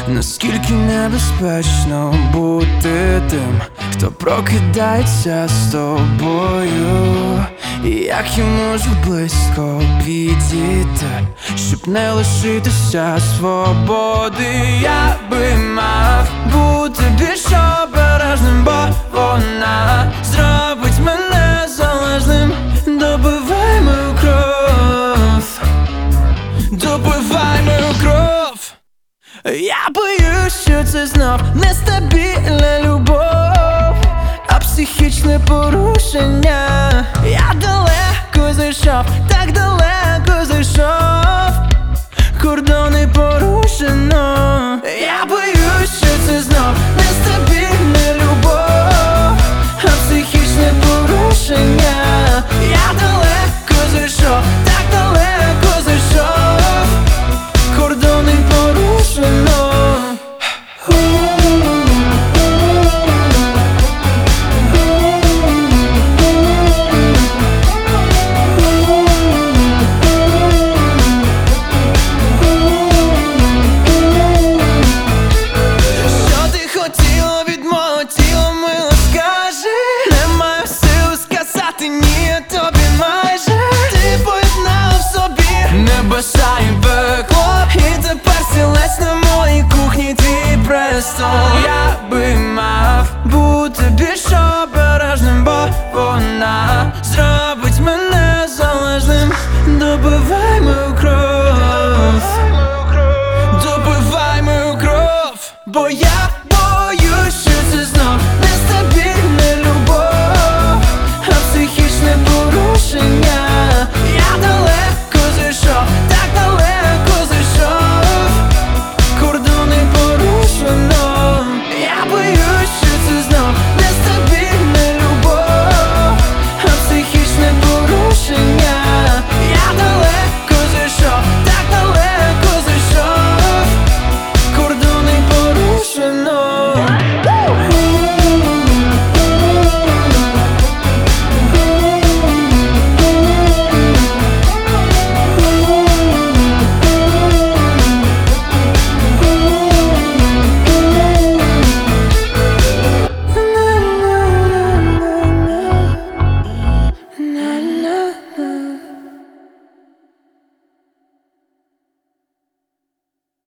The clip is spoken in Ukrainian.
Наскільки небезпечно бути тим, хто прокидається з тобою, і як я можу близько підійти, щоб не лишитися свободи. Я би мав бути більш обережним, бо вона зробить мене залежним. Добивай мою кров, добивай мою кров. Я боюсь, що це знов нестабільна любов, а психічне порушення. Я далеко зайшов, так далеко зайшов, кордони порушено. Я боюсь, що це знов нестабільна любов, а психічне порушення. Я далеко зайшов, так далеко зайшов, кордони порушено. Що ти хотіла від мого тіла, мило, скажи. Не маю сил сказати ні тобі майже. Ти поєднала в собі небеса і пекло, і тепер стілець на моїй кухні твій престол. Я би мав бути більш обережним, бо вона зробить мене залежним. Добивай мою кров, добивай мою кров, бо я